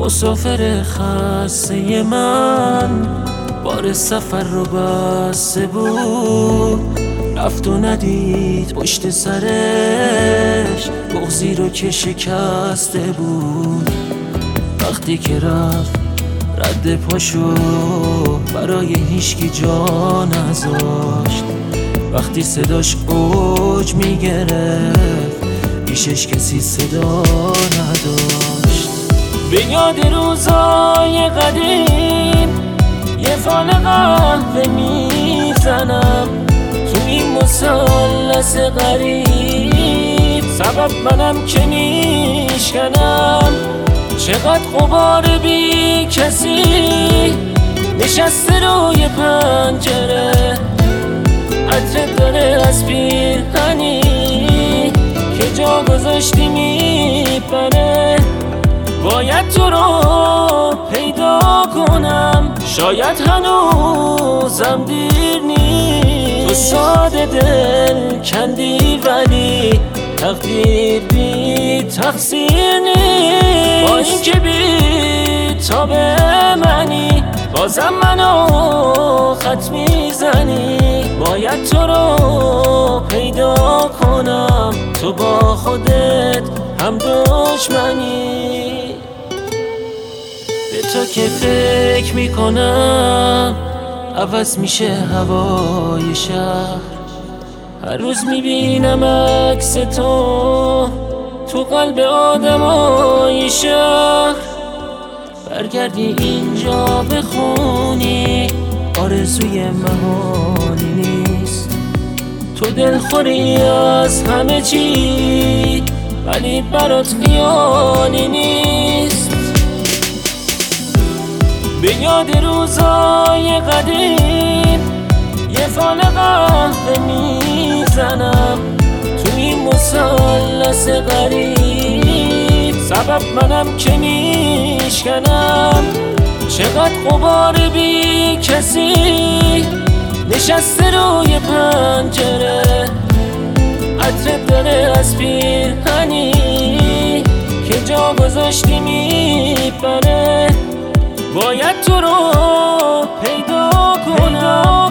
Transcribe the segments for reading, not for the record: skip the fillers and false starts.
مسافر خسته من بار سفر رو بسته بود، رفت و ندید پشت سرش بغضی رو که شکسته بود. وقتی که رفت رد پاشو برای هیچکی جا نذاشت، وقتی صداش اوج میگرفت پیشش کسی صدا نداشت. به یاد روزای قدیم یه فال قهوه میزنم تو این مثلث غریب، سبب منم که میشکنم. چقدر غبار بی کسی نشسته روی پنجره، عطر داره از پیرهنی که جا گذاشتی میپره. باید تو رو پیدا کنم، شاید هنوزم دیر نیست. تو ساده دل کندی ولی تقدیر بی تقصیر نیست. با این که بی تاب منی بازم منو خط میزنی. باید تو رو پیدا کنم، تو با خودت هم دشمنی. به تو که فکر میکنم عوض میشه هوای شهر. هر روز میبینم عکس تو قلب آدمای شهر. برگردی اینجا بخونی آرزوی مهانی نیست. تو دلخوری از همه چی ولی برات خیالی نیست. به یاد روزای قدیم یه فال قهوه میزنم تو این مثلث غریب، سبب منم که میشکنم. چقدر غبار بی کسی نشسته روی پنجره، عطر داره از پیرهنی که جا گذاشتی میپره. باید تو رو پیدا کنم،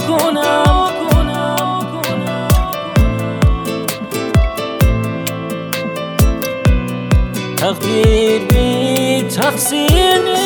تقدیر بی تقصیر.